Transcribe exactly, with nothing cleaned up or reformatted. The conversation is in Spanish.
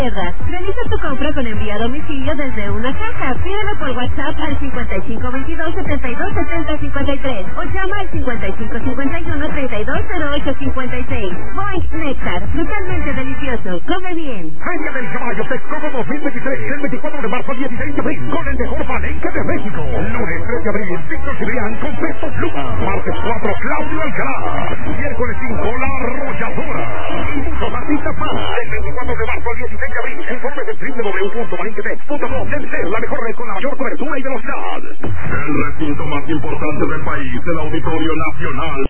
Realiza tu compra con envío a domicilio desde una caja. Pídelo por WhatsApp al cincuenta y cinco veintidós setenta y dos setenta cincuenta y tres o llama al cincuenta y cinco cincuenta y uno treinta y dos cero ocho cincuenta y seis. Boing Néctar, totalmente delicioso. Come bien. Feria del Caballo Texcoco dos mil veintitrés, del veinticuatro de marzo al dieciséis de abril, con el mejor palenque de México. Lunes tres de abril, Víctor Cibrián con Beto Pluma. Martes cuatro, Claudio Alcalá. Miércoles cinco, La Arrolladora. Y muchos artistas más. El veinticuatro de marzo al dieciséis de abril, informe de doble u doble u doble u punto palenquetex punto com. Debe ser la mejor red con la mayor cobertura y velocidad. El recinto más importante del país, el Auditorio Nacional.